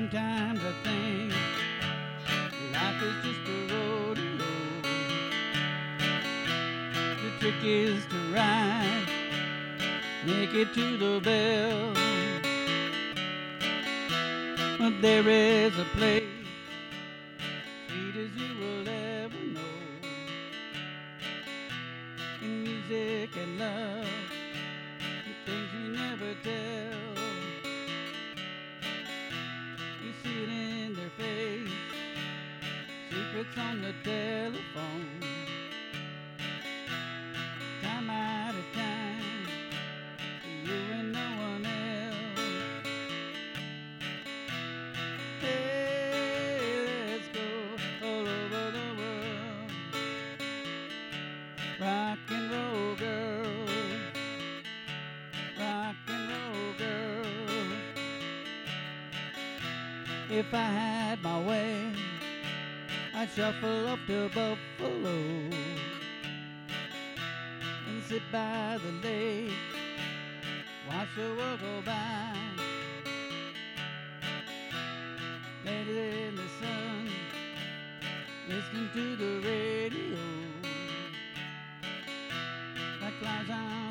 Sometimes I think life is just a rodeo. The trick is to ride, make it to the bell. But there is a place sweet as you will ever know, in music and love, and things you never tell. You see it in their face, secrets on the telephone. Time out of time, you and no one else. Hey, let's go all over the world. Rock and roll girls, rock and roll girls. If I had my way, I'd shuffle up to Buffalo and sit by the lake, watch the world go by. Later in the sun, listening to the radio, like clouds on